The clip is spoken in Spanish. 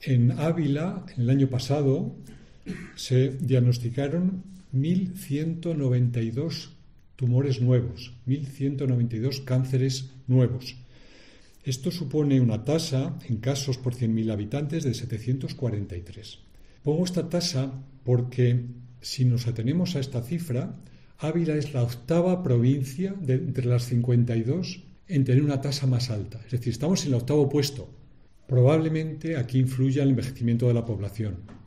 En Ávila, en el año pasado, se diagnosticaron 1.192 tumores nuevos, 1.192 cánceres nuevos. Esto supone una tasa, en casos por 100.000 habitantes, de 743. Pongo esta tasa porque, si nos atenemos a esta cifra, Ávila es la octava provincia entre las 52 en tener una tasa más alta. Es decir, estamos en el octavo puesto. Probablemente aquí influya el envejecimiento de la población.